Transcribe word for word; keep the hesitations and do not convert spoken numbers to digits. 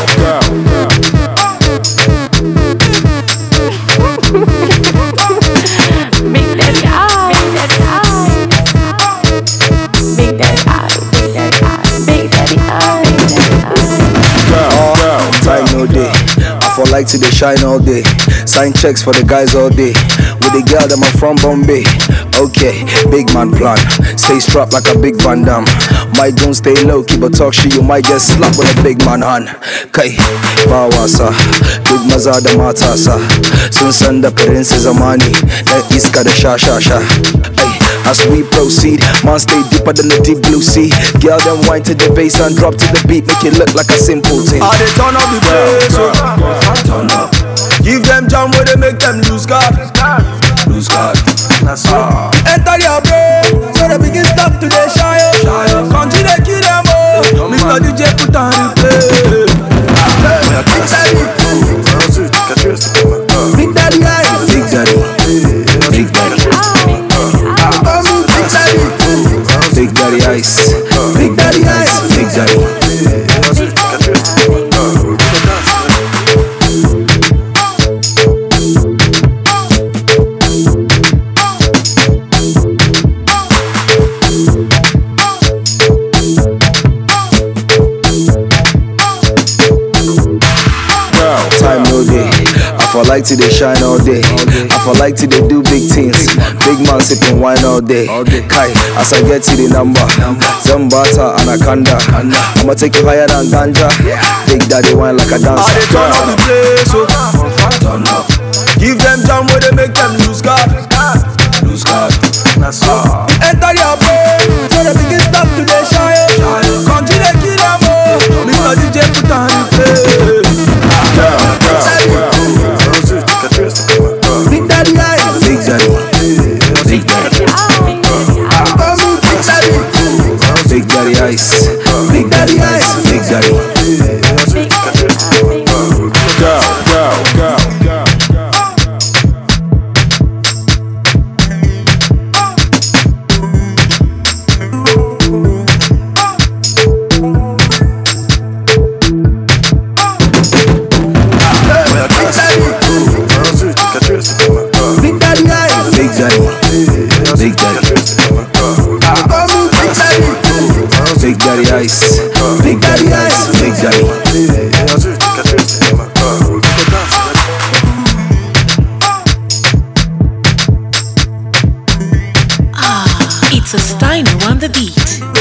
For like to they shine all day. Sign checks for the guys all day. With the girl that I'm from Bombay. Okay, big man plan. Stay strapped like a big Van Damme. Might don't stay low, keep a talk shit, you might get slapped with a big man hand. Kai, Bawasa, big Mazada Matasa. Soon send the princess Amani. That iska the sha sha sha. Ay, as we proceed, man stay deeper than the deep blue sea. Girl them wine to the bass and drop to the beat, make it look like a simple thing. Ah, they turn up the place, so turn up. Give them jam where they make them lose guard. Lose guard. That's all. Enter your brain, so they begin stop to the shy. Continue to kill them all. Mister D J put on replay. Big Daddy Ice. Big Daddy. Big Daddy. Big Daddy Ice. Big Daddy Ice. Big Daddy. Time no day. I for like to they shine all day. I for like to they do big things. Big man sipping wine all day. Kai, as I get to the number, Zambata Anaconda. I'ma take you higher than ganja. Big Daddy wine like a dancer. I they turn up the place, so turn up. Give them jam where they make them lose guard. Lose guard. That's all. Enter your brain, so they begin stop to the shy. Continue to kill them all. Mister D J put on the play. Big Daddy Ice. Big Daddy. Big Daddy. Big Daddy Ice. Big Daddy Ice. Big Daddy. Go, go, go, go. Big Daddy Ice. Big Daddy. Big Daddy. Big Daddy Ice. Big Daddy Ice. Big Daddy. Ah, it's a Steiner on the beat.